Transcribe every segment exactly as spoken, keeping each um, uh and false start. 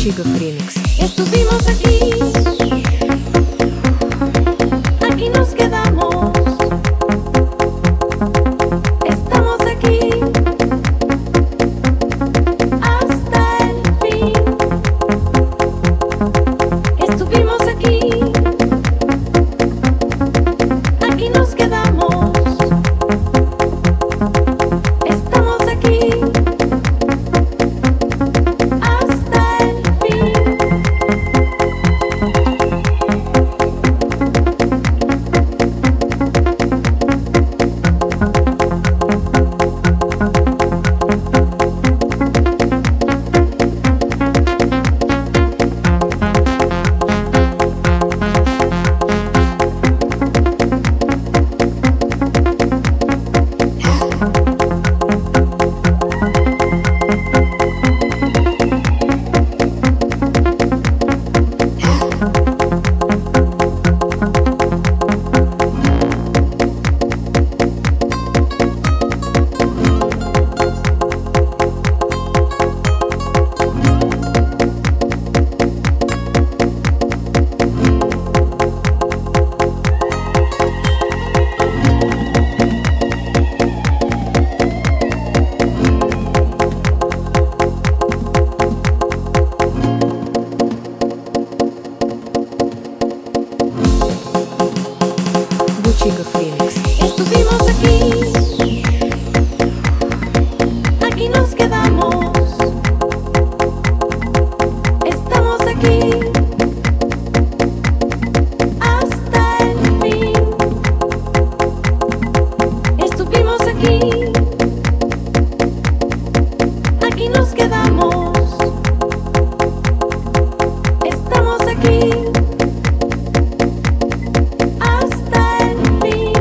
Бучигов ремикс. Estuvimos aquí, aquí nos quedamos. Estamos aquí hasta el fin. Estuvimos aquí, aquí nos quedamos. Estamos aquí hasta el fin. Бучигов ремикс. Estuvimos aquí, aquí nos quedamos. Estamos aquí hasta el fin. Estuvimos aquí, aquí nos quedamos. Estamos aquí hasta el fin.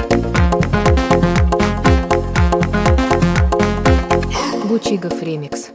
Бучигов ремикс.